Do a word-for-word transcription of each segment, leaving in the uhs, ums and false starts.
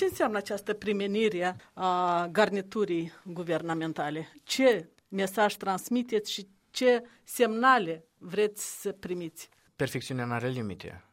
Ce înseamnă această primenire a garniturii guvernamentale? Ce mesaj transmiteți și ce semnale vreți să primiți? Perfecțiunea nu are limite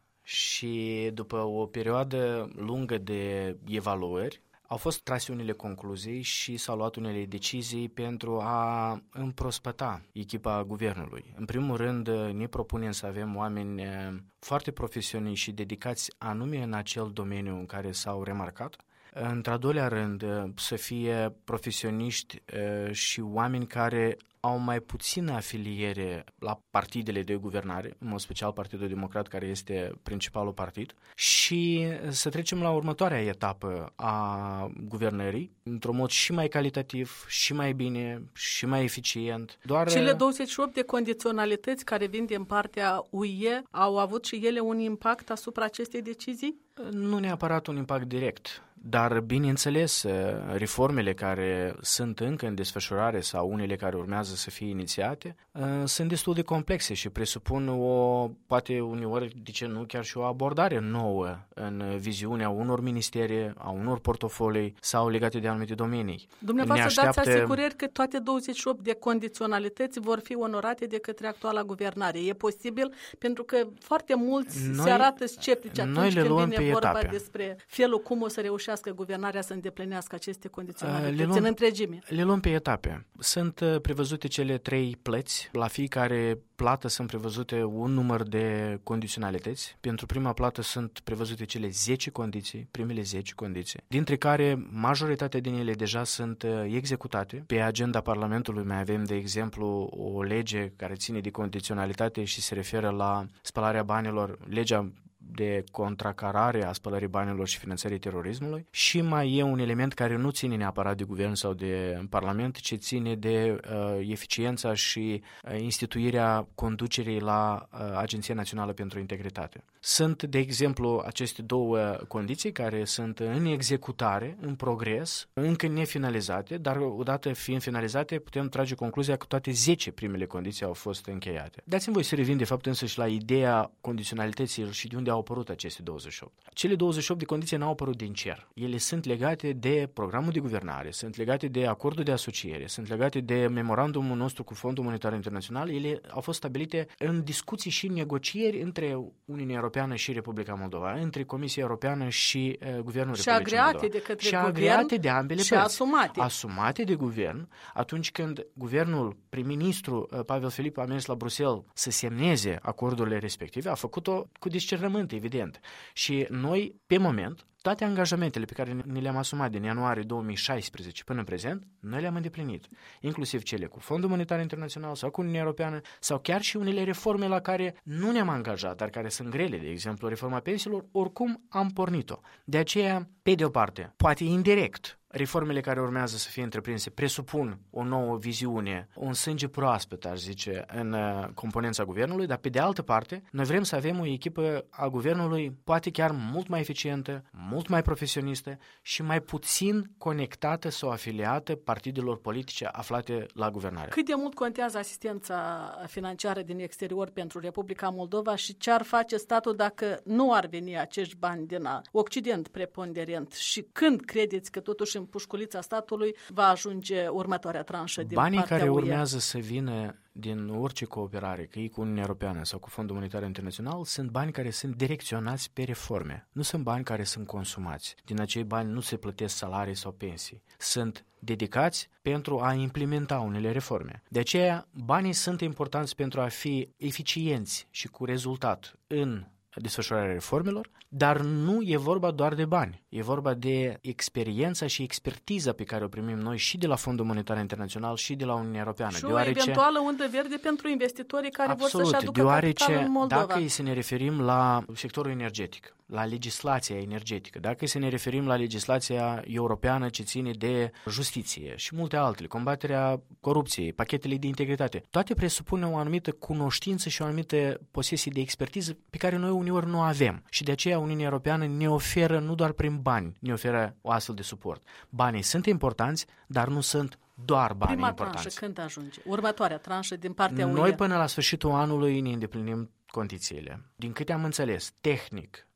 și după o perioadă lungă de evaluări au fost trase unele concluzii și s-au luat unele decizii pentru a împrospăta echipa guvernului. În primul rând, ne propunem să avem oameni foarte profesioniști și dedicați anume în acel domeniu în care s-au remarcat. Într-al doilea rând, să fie profesioniști și oameni care au mai puțină afiliere la partidele de guvernare, în mod special Partidul Democrat, care este principalul partid, și să trecem la următoarea etapă a guvernării, într-un mod și mai calitativ, și mai bine, și mai eficient. Doar... Cele douăzeci și opt de condiționalități care vin din partea U E au avut și ele un impact asupra acestei decizii? Nu neapărat un impact direct, dar bineînțeles reformele care sunt încă în desfășurare sau unele care urmează să fie inițiate sunt destul de complexe și presupun o, poate uneori, de ce nu, chiar și o abordare nouă în viziunea unor ministere, a unor portofolii sau legate de anumite domenii. Dumneavoastră așteaptă... dați asigurări că toate douăzeci și opt de condiționalități vor fi onorate de către actuala guvernare. E posibil? Pentru că foarte mulți noi, se arată sceptici atunci când vine vorba etape. despre felul cum o să reușească guvernarea să îndeplinească aceste condiționalități luăm, în întregime. Le luăm pe etape. Sunt prevăzute cele trei plăți. La fiecare plată sunt prevăzute un număr de condiționalități. Pentru prima plată sunt prevăzute cele zece condiții, primele zece condiții, dintre care majoritatea din ele deja sunt executate. Pe agenda Parlamentului mai avem, de exemplu, o lege care ține de condiționalitate și se referă la spălarea banilor, legea de contracarare a spălării banilor și finanțării terorismului, și mai e un element care nu ține neapărat de guvern sau de parlament, ci ține de uh, eficiența și uh, instituirea conducerii la uh, Agenția Națională pentru Integritate. Sunt, de exemplu, aceste două condiții care sunt în executare, în progres, încă nefinalizate, dar odată fiind finalizate putem trage concluzia că toate zece primele condiții au fost încheiate. Dați-mi voi să revin de fapt însă și la ideea condiționalităților și de unde au apărut aceste douăzeci și opt. Cele douăzeci și opt de condiții n-au apărut din cer. Ele sunt legate de programul de guvernare, sunt legate de acordul de asociere, sunt legate de memorandumul nostru cu Fondul Monetar Internațional. Ele au fost stabilite în discuții și negocieri între Uniunea Europeană și Republica Moldova, între Comisia Europeană și uh, Guvernul și Republicii agreate Moldova. De către și guvern, agreate de ambele și părți. asumate. Asumate de guvern, atunci când guvernul, prim-ministru uh, Pavel Filip a mers la Bruxelles să semneze acordurile respective, a făcut-o cu discernământ, evident. Și noi, pe moment, toate angajamentele pe care ne le-am asumat din ianuarie două mii șaisprezece până în prezent, noi le-am îndeplinit. Inclusiv cele cu Fondul Monetar Internațional sau cu Uniunea Europeană sau chiar și unele reforme la care nu ne-am angajat, dar care sunt grele, de exemplu reforma pensiilor, oricum am pornit-o. De aceea, pe de o parte, poate indirect, reformele care urmează să fie întreprinse presupun o nouă viziune, un sânge proaspăt, aș zice, în uh, componența guvernului, dar pe de altă parte, noi vrem să avem o echipă a guvernului poate chiar mult mai eficientă, mult mai profesionistă și mai puțin conectată sau afiliată partidelor politice aflate la guvernare. Cât de mult contează asistența financiară din exterior pentru Republica Moldova și ce ar face statul dacă nu ar veni acești bani din Occident preponderent și când credeți că totuși în pușculița statului va ajunge următoarea tranșă din Banii partea care U E? urmează să vină din orice cooperare, că e cu Uniunea Europeană sau cu Fondul Monetar Internațional, sunt bani care sunt direcționați pe reforme. Nu sunt bani care sunt consumați. Din acei bani nu se plătesc salarii sau pensii. Sunt dedicați pentru a implementa unele reforme. De aceea, banii sunt importanți pentru a fi eficienți și cu rezultat în desfășurarea reformelor, dar nu e vorba doar de bani. E vorba de experiența și expertiza pe care o primim noi și de la Fondul Monetar Internațional și de la Uniunea Europeană. Și deoarece, o eventuală undă verde pentru investitorii care absolut, vor să-și aducă deoarece, capital în Moldova. Dacă să ne referim la sectorul energetic, la legislația energetică, dacă să ne referim la legislația europeană ce ține de justiție și multe altele, combaterea corupției, pachetele de integritate, toate presupun o anumită cunoștință și o anumită posesie de expertiză pe care noi uneori nu avem. Și de aceea Uniunea Europeană ne oferă nu doar prin bani, ne oferă o astfel de suport. Banii sunt importanți, dar nu sunt doar banii Prima importanți. tranșă când ajunge? Următoarea tranșă din partea U E? Noi până la sfârșitul anului ne îndeplinim condițiile. Din câte am înțeles, tehnic,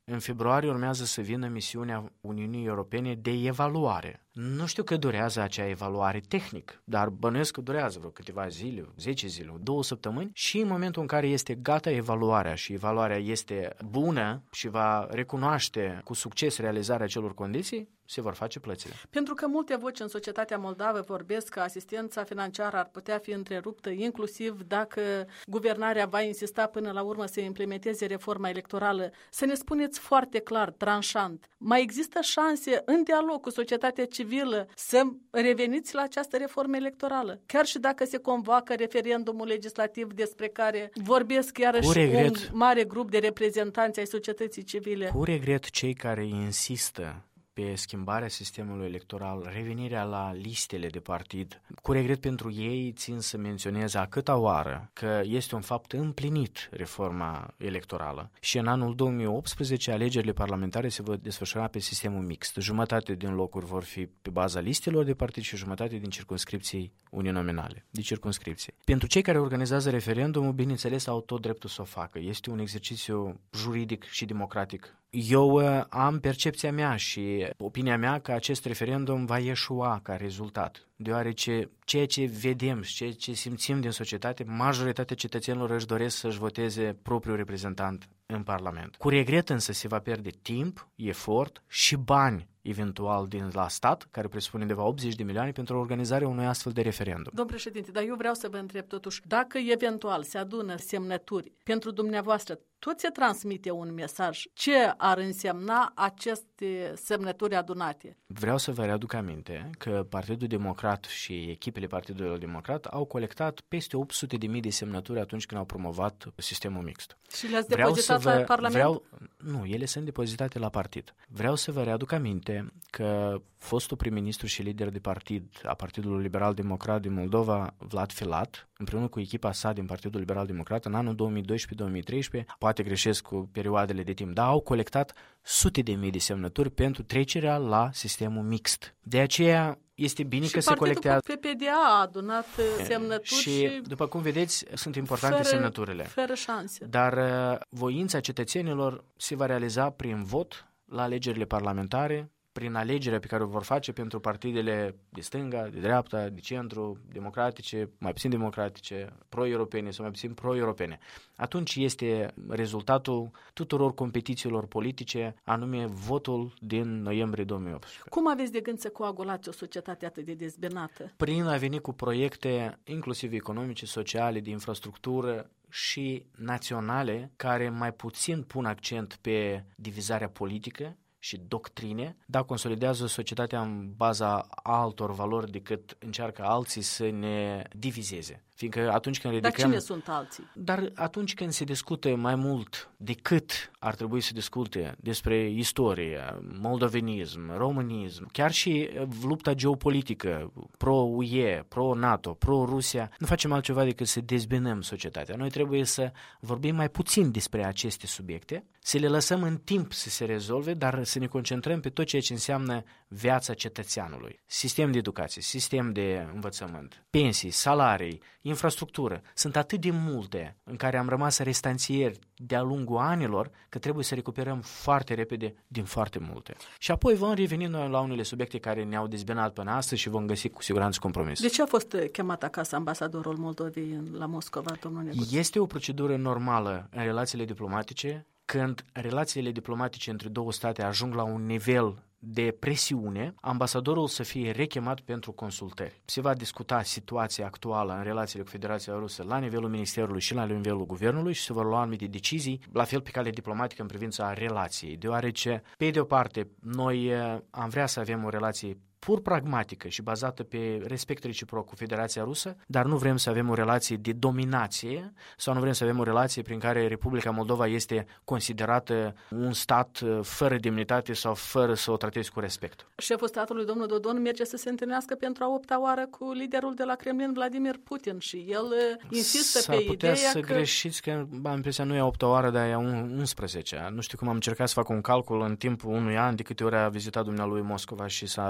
În februarie urmează să vină misiunea Uniunii Europene de evaluare. Nu știu că durează acea evaluare tehnic, dar bănuiesc că durează vreo câteva zile, zece zile, două săptămâni și în momentul în care este gata evaluarea și evaluarea este bună și va recunoaște cu succes realizarea acelor condiții, se vor face plățile. Pentru că multe voci în societatea moldavă vorbesc că asistența financiară ar putea fi întreruptă, inclusiv dacă guvernarea va insista până la urmă să implementeze reforma electorală. Să ne spuneți foarte clar, tranșant, mai există șanse în dialog cu societatea civilă să reveniți la această reformă electorală? Chiar și dacă se convoacă referendumul legislativ despre care vorbesc iarăși regret, un mare grup de reprezentanți ai societății civile. Cu regret, cei care insistă pe schimbarea sistemului electoral, revenirea la listele de partid. Cu regret pentru ei, țin să menționez a câta oară că este un fapt împlinit reforma electorală și în anul două mii optsprezece alegerile parlamentare se vor desfășura pe sistemul mixt. Jumătate din locuri vor fi pe baza listelor de partid și jumătate din circumscripții uninominale, de circumscripții. Pentru cei care organizează referendumul, bineînțeles, au tot dreptul să o facă. Este un exercițiu juridic și democratic. Eu uh, am percepția mea și opinia mea că acest referendum va ieșua ca rezultat, deoarece ceea ce vedem și ceea ce simțim din societate, majoritatea cetățenilor își doresc să-și voteze propriul reprezentant în Parlament. Cu regret însă se va pierde timp, efort și bani eventual din la stat, care presupune undeva optzeci de milioane pentru organizarea unui astfel de referendum. Domn președinte, dar eu vreau să vă întreb totuși, dacă eventual se adună semnături pentru dumneavoastră, tot se transmite un mesaj. Ce ar însemna aceste semnături adunate? Vreau să vă readuc aminte că Partidul Democrat și echipele Partidului Democrat au colectat peste opt sute de mii de semnături atunci când au promovat sistemul mixt. Și le-ați depozitat vă, la Parlament? Vreau, nu, ele sunt depozitate la partid. Vreau să vă readuc aminte că fostul prim-ministru și lider de partid a Partidului Liberal Democrat din Moldova, Vlad Filat, împreună cu echipa sa din Partidul Liberal Democrat, în anul două mii doisprezece două mii treisprezece, poate greșesc cu perioadele de timp, dar au colectat sute de mii de semnături pentru trecerea la sistemul mixt. De aceea este bine și că se colectează. Și P P D A a adunat semnături și, și, după cum vedeți, sunt importante fără, semnăturile. Fără șanse. Dar voința cetățenilor se va realiza prin vot la alegerile parlamentare, prin alegerea pe care o vor face pentru partidele de stânga, de dreapta, de centru, democratice, mai puțin democratice, pro-europene sau mai puțin pro-europene. Atunci este rezultatul tuturor competițiilor politice, anume votul din noiembrie două mii optsprezece. Cum aveți de gând să coagulați o societate atât de dezbinată? Prin a veni cu proiecte inclusiv economice, sociale, de infrastructură și naționale, care mai puțin pun accent pe divizarea politică și doctrine, dar consolidează societatea în baza altor valori decât încearcă alții să ne divizeze. Fiindcă atunci când ridicăm... Dar cine sunt alții? Dar atunci când se discută mai mult decât ar trebui să discute despre istorie, moldovenism, românism, chiar și lupta geopolitică, pro-U E, pro-NATO, pro-Rusia, nu facem altceva decât să dezbinăm societatea. Noi trebuie să vorbim mai puțin despre aceste subiecte, să le lăsăm în timp să se rezolve, dar să ne concentrăm pe tot ceea ce înseamnă viața cetățeanului. Sistem de educație, sistem de învățământ, pensii, salarii, infrastructură. Sunt atât de multe în care am rămas restanțieri de-a lungul anilor că trebuie să recuperăm foarte repede din foarte multe. Și apoi vom reveni noi la unele subiecte care ne-au dezbinat până astăzi și vom găsi cu siguranță compromis. De ce a fost chemat acasă ambasadorul Moldovei la Moscova, domnul Neguț? Este o procedură normală în relațiile diplomatice. Când relațiile diplomatice între două state ajung la un nivel de presiune, ambasadorul să fie rechemat pentru consultări. Se va discuta situația actuală în relațiile cu Federația Rusă la nivelul Ministerului și la nivelul Guvernului și se vor lua anumite decizii, la fel pe cale diplomatică în privința relației, deoarece, pe de o parte, noi am vrea să avem o relație pur pragmatică și bazată pe respect reciproc cu Federația Rusă, dar nu vrem să avem o relație de dominație sau nu vrem să avem o relație prin care Republica Moldova este considerată un stat fără demnitate sau fără să o tratezi cu respect. Șeful statului, domnul Dodon, merge să se întâlnească pentru a opta oară cu liderul de la Kremlin, Vladimir Putin, și el insistă S-ar pe putea ideea să că... greșiți, că am impresia nu e a opta oară, dar e a unsprezecea. Nu știu cum am încercat să fac un calcul în timpul unui an de câte ori a vizitat dumnealui Moscova și s-a văzut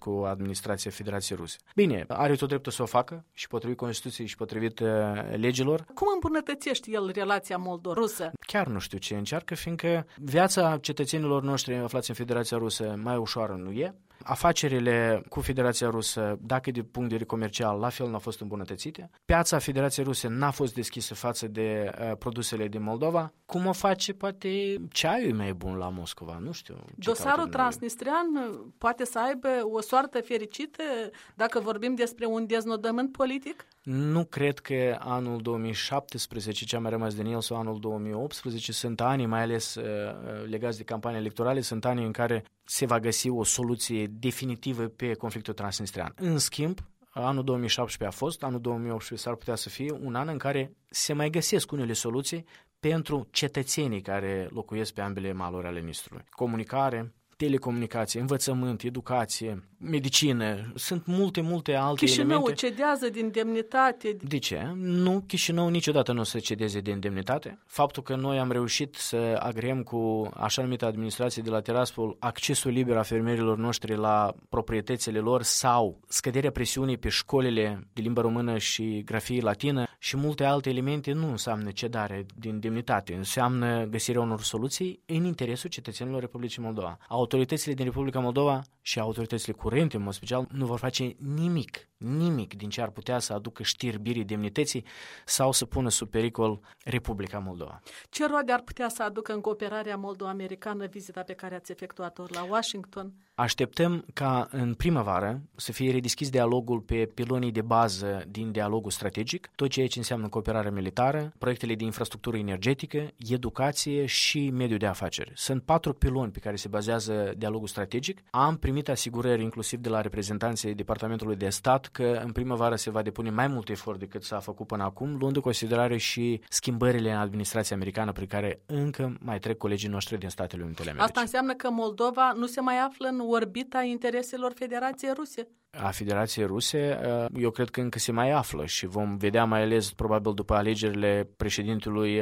cu administrația Federației Ruse. Bine, are tot dreptul să o facă și potrivit Constituției și potrivit uh, legilor. Cum îmbunătățește el relația moldo-rusă? Chiar nu știu ce încearcă, fiindcă viața cetățenilor noștri aflați în Federația Rusă mai ușoară nu e. Afacerile cu Federația Rusă, dacă de punct de vedere comercial, la fel n-au fost îmbunătățite. Piața Federației Ruse n-a fost deschisă față de uh, produsele din Moldova. Cum o face? Poate ceaiul e mai bun la Moscova, nu știu. Dosarul transnistrian poate să aibă o soartă fericită dacă vorbim despre un deznodământ politic? Nu cred că anul două mii șaptesprezece, ce a mai rămas din el, sau anul două mii optsprezece, sunt ani, mai ales uh, legați de campanii electorale, sunt ani în care se va găsi o soluție definitivă pe conflictul transnistrian. În schimb, anul două mii șaptesprezece a fost, anul două mii optsprezece s-ar putea să fie un an în care se mai găsesc unele soluții pentru cetățenii care locuiesc pe ambele maluri ale Nistrului. Comunicare, telecomunicație, învățământ, educație, medicină, sunt multe, multe alte Chișinău elemente. cedează din demnitate. De ce? Nu, Chișinău niciodată nu o să cedeze de indemnitate. Faptul că noi am reușit să agreăm cu așa numită administrație de la Tiraspol accesul liber a fermierilor noștri la proprietățile lor sau scăderea presiunii pe școlile de limbă română și grafie latină și multe alte elemente nu înseamnă cedare de indemnitate, înseamnă găsirea unor soluții în interesul cetățenilor Republicii Moldova. Autoritățile din Republica Moldova și autoritățile curente, în mod special, nu vor face nimic, nimic din ce ar putea să aducă știrbirii demnității sau să pună sub pericol Republica Moldova. Ce roade ar putea să aducă în cooperarea moldo-americană vizita pe care ați efectuat-o la Washington? Așteptăm ca în primăvară să fie redeschis dialogul pe pilonii de bază din dialogul strategic, tot ceea ce înseamnă cooperare militară, proiectele de infrastructură energetică, educație și mediul de afaceri. Sunt patru piloni pe care se bazează dialogul strategic. Am primit asigurări inclusiv de la reprezentanții Departamentului de Stat că în primăvară se va depune mai mult efort decât s-a făcut până acum, luând în considerare și schimbările în administrația americană prin care încă mai trec colegii noștri din Statele Unite ale Americii. Asta înseamnă că Moldova nu se mai află în orbita intereselor Federației Ruse? A Federației Ruse, eu cred că încă se mai află și vom vedea mai ales probabil după alegerile președintelui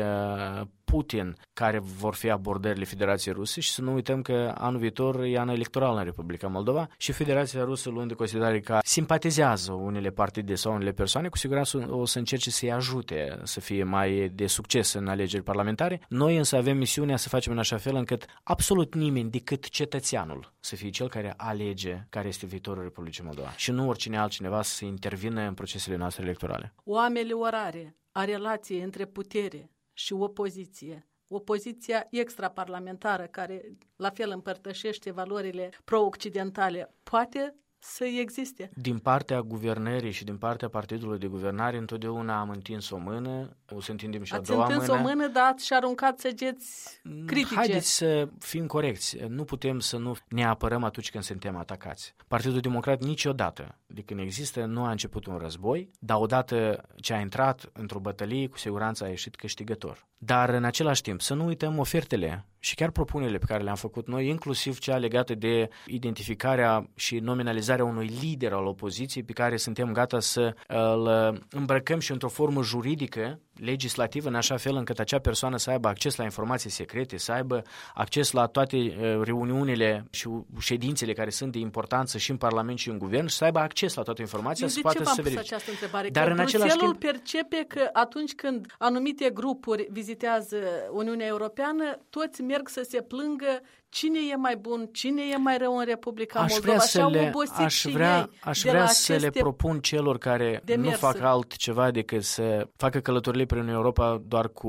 Putin care vor fi abordările Federației Ruse și să nu uităm că anul viitor e an electoral în Republica Moldova și Federația Rusă, luând în considerare că simpatizează unele partide sau unele persoane, cu siguranță o să încerce să-i ajute să fie mai de succes în alegeri parlamentare. Noi însă avem misiunea să facem în așa fel încât absolut nimeni decât cetățeanul să fie cel care alege care este viitorul Republicii Moldova și nu oricine altcineva să intervină în procesele noastre electorale. O ameliorare a relației între putere și opoziție, opoziția extraparlamentară care la fel împărtășește valorile pro-occidentale, poate să existe. Din partea guvernării și din partea partidului de guvernare întotdeauna am întins o mână, o să întindem și a doua mână. Ați întins o mână, dar ați și aruncat săgeți critice. Haideți să fim corecți. Nu putem să nu ne apărăm atunci când suntem atacați. Partidul Democrat niciodată, de când există, nu a început un război, dar odată ce a intrat într-o bătălie, cu siguranță a ieșit câștigător. Dar în același timp să nu uităm ofertele și chiar propunerile pe care le-am făcut noi, inclusiv cea legată de identificarea și nominalizarea unui lider al opoziției pe care suntem gata să îl îmbrăcăm și într-o formă juridică, legislativă, în așa fel încât acea persoană să aibă acces la informații secrete, să aibă acces la toate reuniunile și ședințele care sunt de importanță și în Parlament și în Guvern și să aibă acces la toată informația. De să ce v-am pus această întrebare? Dar că în același timp percepe că atunci când anumite grupuri vizitează Uniunea Europeană, toți merg să se plângă cine e mai bun, cine e mai rău în Republica aș Moldova. Vrea le, aș vrea, aș vrea să le propun celor care demersuri. Nu fac altceva decât să facă călătorile prin Europa doar cu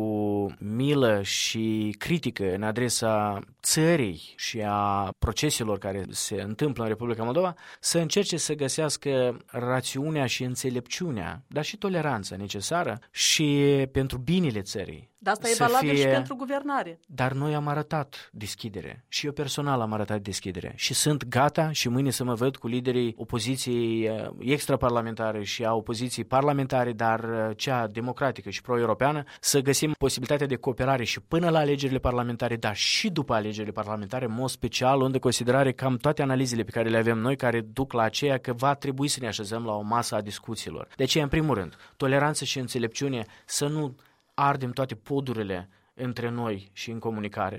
milă și critică în adresa țării și a proceselor care se întâmplă în Republica Moldova, să încerce să găsească rațiunea și înțelepciunea, dar și toleranța necesară și pentru binele țării. Dar asta e valabil fie... și pentru guvernare. Dar noi am arătat deschidere și eu personal am arătat deschidere și sunt gata și mâine să mă văd cu liderii opoziției extraparlamentare și a opoziției parlamentare, dar cea democratică și pro-europeană, să găsim posibilitatea de cooperare și până la alegerile parlamentare, dar și după alegerile parlamentare, în mod special, luând în considerare cam toate analizele pe care le avem noi, care duc la aceea că va trebui să ne așezăm la o masă a discuțiilor. De aceea, în primul rând, toleranță și înțelepciune, să nu ardem toate podurile între noi și în comunicare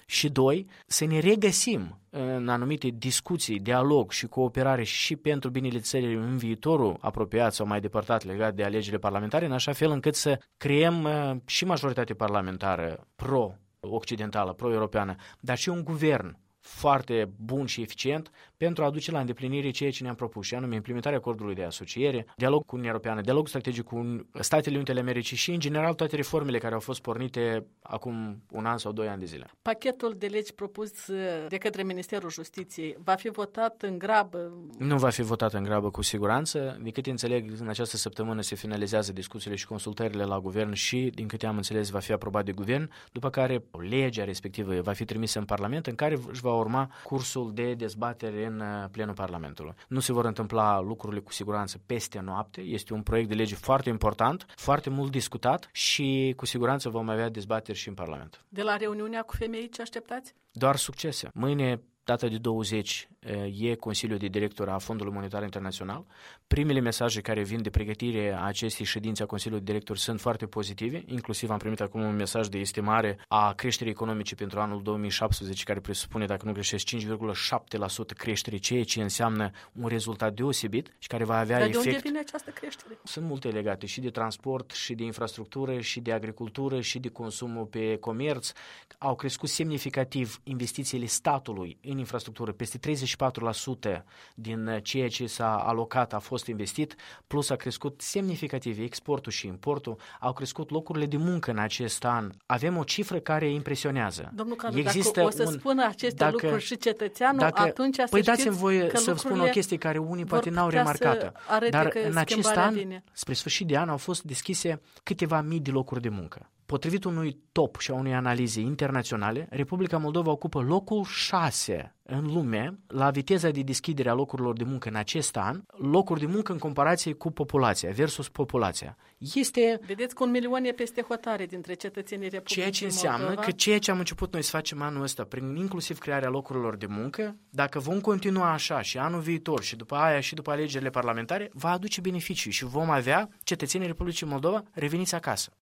și doi, să ne regăsim în anumite discuții, dialog și cooperare și pentru binele țării în viitorul apropiat sau mai depărtat legat de alegerile parlamentare, în așa fel încât să creăm și majoritate parlamentară pro-occidentală, pro-europeană, dar și un guvern foarte bun și eficient pentru a duce la îndeplinire ceea ce ne-am propus, și anume implementarea acordului de asociere, dialog cu Uniunea Europeană, dialog strategic cu Statele Unite ale Americii și, în general, toate reformele care au fost pornite acum un an sau doi ani de zile. Pachetul de legi propus de către Ministerul Justiției va fi votat în grabă? Nu va fi votat în grabă, cu siguranță. Din câte înțeleg, în această săptămână se finalizează discuțiile și consultările la guvern și, din câte am înțeles, va fi aprobat de guvern, după care legea respectivă va fi trimisă în Parlament, în care își va urma cursul de dezbatere în plenul Parlamentului. Nu se vor întâmpla lucrurile cu siguranță peste noapte. Este un proiect de lege foarte important, foarte mult discutat și cu siguranță vom avea dezbateri și în Parlament. De la reuniunea cu femei ce așteptați? Doar succese. Mâine, data de douăzeci, e Consiliul de Director a Fondului Monetar Internațional. Primele mesaje care vin de pregătire a acestei ședințe a Consiliului de Director sunt foarte pozitive, inclusiv am primit acum un mesaj de estimare a creșterii economice pentru anul două mii șaptesprezece, care presupune, dacă nu greșesc, cinci virgulă șapte la sută creștere, ceea ce înseamnă un rezultat deosebit și care va avea Dar efect. de unde vine această creștere? Sunt multe legate și de transport, și de infrastructură, și de agricultură, și de consumul pe comerț. Au crescut semnificativ investițiile statului în infrastructură, peste treizeci și patru la sută din ceea ce s-a alocat a fost investit, plus a crescut semnificativ exportul și importul, au crescut locurile de muncă în acest an. Avem o cifră care impresionează. Domnul Carlu, Există dacă o să un, spună aceste dacă, lucruri și cetățeanul, dacă, atunci să păi știți dați-mi voie să spun o chestie care unii poate n-au remarcat-o. Dar în acest an, vine. spre sfârșit de an, au fost deschise câteva mii de locuri de muncă. Potrivit unui top și a unei analize internaționale, Republica Moldova ocupă locul șase în lume la viteza de deschidere a locurilor de muncă în acest an, locuri de muncă în comparație cu populația versus populația. Este... Vedeți că un milion e peste hotare dintre cetățenii Republicii Ceea ce înseamnă Moldova. Că ceea ce am început noi să facem anul ăsta, prin inclusiv crearea locurilor de muncă, dacă vom continua așa și anul viitor și după aia și după alegerile parlamentare, va aduce beneficii și vom avea cetățenii Republicii Moldova reveniți acasă.